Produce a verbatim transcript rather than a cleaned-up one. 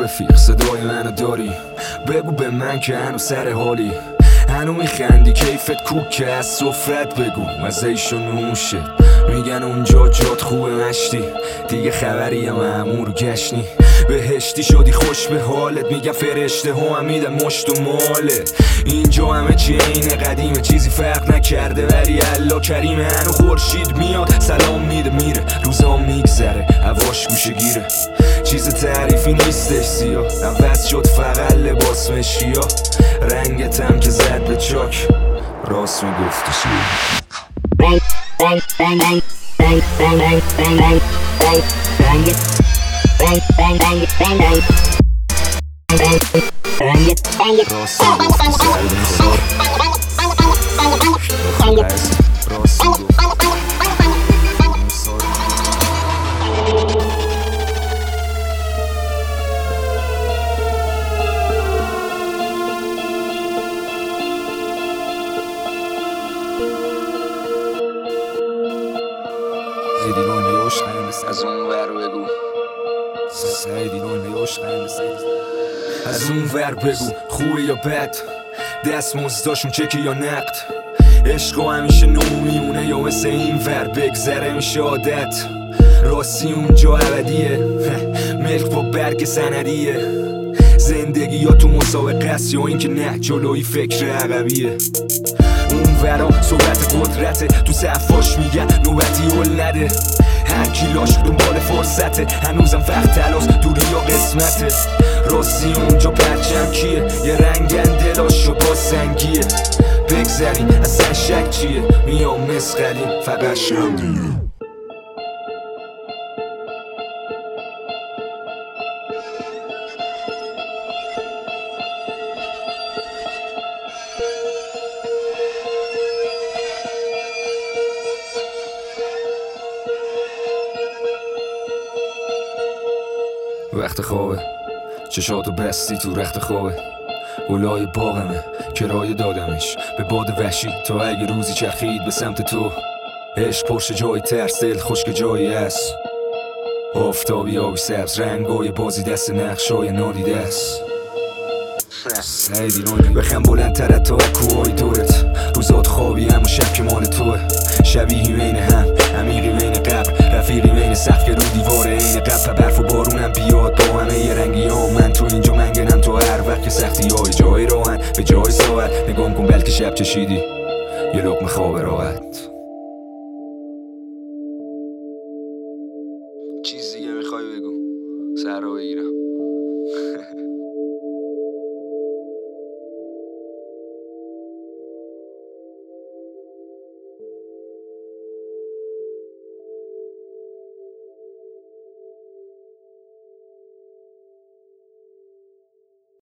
رفیق صدای منو داری؟ بگو به من که هنو سر حالی، هنو میخندی کیفت کوکه، از سفرت بگو مزه‌شو نوشه. میگن اونجا جات خوبه مشتی، دیگه خبری هم امور گشنی. بهشتی شدی خوش به حالت، میگن فرشته ها هم میدن مشت و مالت. اینجا همه چی اینه قدیمه، چیزی فرق نکرده ولی الله کریمه. هنو خورشید میاد سلام میده میره، روزا میگذره هواش گوشه گیره. چیز تعریفی نیستش سیاه، عوض شد فقط لباس مشکیا. رنگتم که زد به چاک، راست میگفتی سیاه. Bang bang bang bang bang bang bang bang bang bang it bang bang bang it bang bang bang bang it bang it bang it سیدی نوی عشق از اون ور بگو، سیدی نوی عشق از اون ور بگو خوبه یا بد، دست مزداشون چکی یا نقد. عشق همیشه نو میمونه یا مثل این ور بگذره میشه عادت. راستی اونجا ابدیه، ملک با برگ سندیه. زندگی یا تو مسابقه است یا اینکه نه جلوی فکر عقبیه. اون ورا صحبت قدرته، تو صفاش میگن نوبتی هل نده. هر کی لاش دنبال فرصته، هنوزم وقت تلاس دوری یا قسمته. راستی اونجا پرچم کیه، یه رنگن دلاشو با سنگیه. بگذرین اصلا شک چیه، میام مسخلین فقط شم. وقت خوابه، چشاتو بستی تو رخت خوابه. اولای باغمه، کرایه دادمش به باد وحشی تا اگه روزی چرخید به سمت تو. عشق پرش جای ترس، دل خشک جایی هست. آفتابی آبی سبز رنگای بازی دست نقشای نادیده است. سیدی نوی بخم بلندتر تا کوهای دورت. روزات خوابی اما شب که مال توه. شبیهی بین هم، عمیقی بین قبر، رفیقی بین سقف که رو دیواره این قبر. برف و بارونم بیاد با همه یه رنگی ها. من تو اینجا منگنم تو هر وقت که سختی های جای راهن به جای ساعت. نگام کن بلکه شب چشیدی یه لقمه خواب راحت.